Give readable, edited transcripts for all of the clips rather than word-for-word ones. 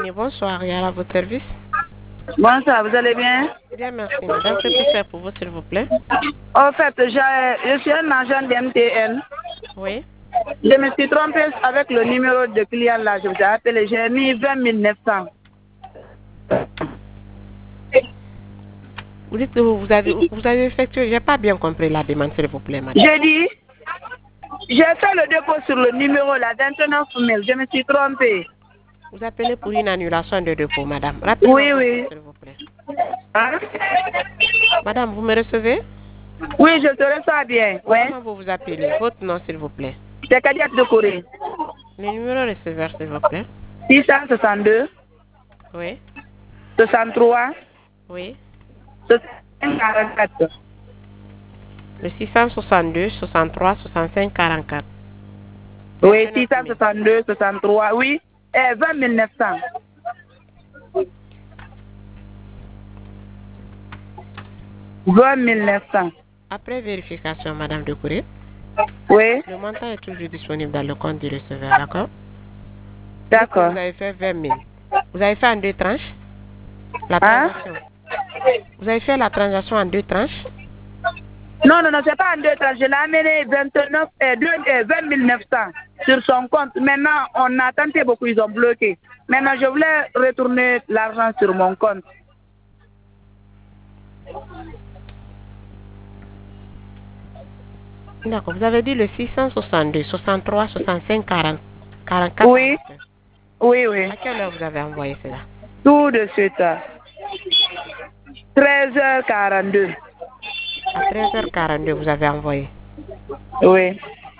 Guinée, bonsoir. Yara, à votre service. Bonsoir, vous allez bien? Bien, merci, madame. Que puis-je faire pour vous, s'il vous plaît? En fait, je suis un agent d'MTN. Oui. Je me suis trompée avec le numéro de client là. Je vous ai appelé. J'ai mis 20 900. Vous dites que vous avez effectué. J'ai pas bien compris la demande, s'il vous plaît, madame. J'ai dit, j'ai fait le dépôt sur le numéro là, 29 000. Je me suis trompée. Vous appelez pour une annulation de dépôt, madame. Rappelez-moi Oui, votre oui. nom, s'il vous plaît. Hein? Madame, vous me recevez? Oui, je te reçois bien. Oui. Comment vous vous appelez? Votre nom, s'il vous plaît. C'est Kadiat de Corée. Le numéro receveur, s'il vous plaît. 662, Oui. 63, Oui. 44. Le 662, 63, 65, 44. Oui, 29 000. 662, 63, oui. 20 900. Après vérification, madame de Courrier, Oui, le montant est toujours disponible dans le compte du receveur, d'accord? d'accord. Vous avez fait 20 000. Vous avez fait en deux tranches la Hein? transaction. Vous avez fait la transaction en deux tranches? Non, non, non, c'est pas en deux tranches. Je l'ai amené 20 900 sur son compte. Maintenant, on a tenté beaucoup, ils ont bloqué. Maintenant, je voulais retourner l'argent sur mon compte. D'accord. Vous avez dit le 662, 63, 65, 40, 44 Oui, à la fin. oui, oui. À quelle heure vous avez envoyé cela? Tout de suite. 13h42. À 13h42, vous avez envoyé. Oui.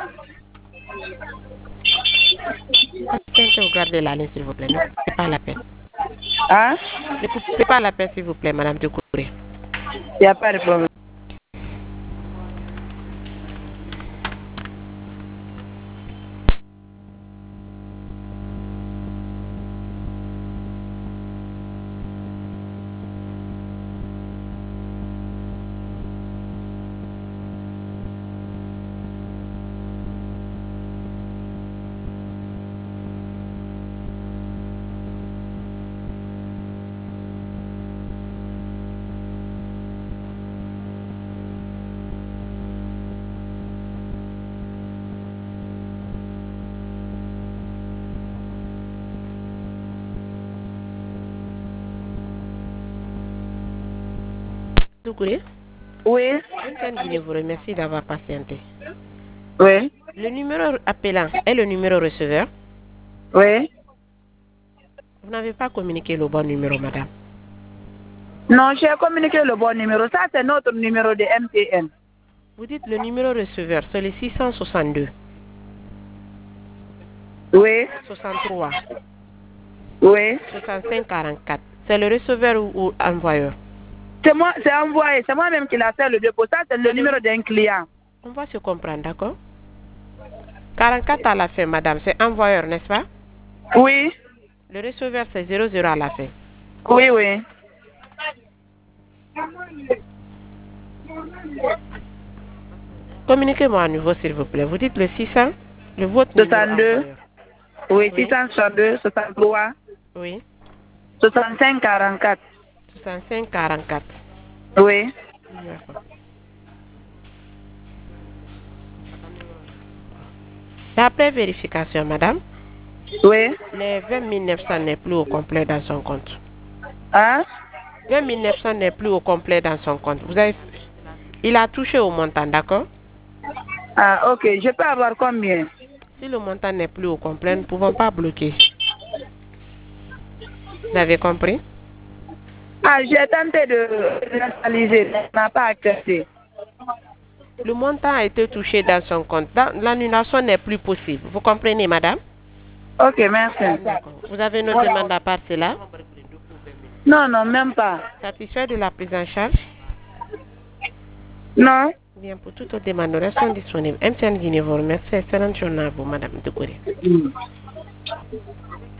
Patientez, vous gardez la ligne, s'il vous plaît. Ne coupez pas la peine. Hein? Ne coupez pas la peine, s'il vous plaît, madame de Courrier. Il n'y a pas de problème. De Courrier? Oui. MTN Guinée vous remercie d'avoir patienté. Oui. Le numéro appelant est le numéro receveur. Oui. Vous n'avez pas communiqué le bon numéro, madame. Non, j'ai communiqué le bon numéro. Ça, c'est notre numéro de MTN. Vous dites le numéro receveur, c'est le 662, Oui. 63, Oui. 65, 44. C'est le receveur ou envoyeur? C'est moi, c'est envoyé. C'est moi-même qui l'a fait le dépôt. Ça, c'est le numéro d'un client. On va se comprendre, d'accord? 44 à la fin, madame, c'est envoyeur, n'est-ce pas? Oui. Le receveur, c'est 00 à la fin. Oui, oui. Communiquez-moi à nouveau, s'il vous plaît. Vous dites le 600, le votre numéro 62. envoyeur. Oui, Oui. 662, 63, Oui. 65, 44. 65, 44. Oui. D'accord. Et après vérification, madame, Oui. les 20 900 n'est plus au complet dans son compte. Hein? 20 900 n'est plus au complet dans son compte. Il a touché au montant, d'accord? Ah, ok. Je peux avoir combien? Si le montant n'est plus au complet, nous ne pouvons pas bloquer. Vous avez compris? Ah, j'ai tenté de réaliser, mais elle n'a pas accepté. Le montant a été touché dans son compte. L'annulation n'est plus possible. Vous comprenez, madame? Ok, merci. D'accord. Vous avez une autre demande à part cela? Non, non, même pas. Satisfait de la prise en charge? Non? Bien, pour toute autre demande, nous restons disponibles. MTN Guinée vous remercie. Excellente journée à vous, madame de Goury.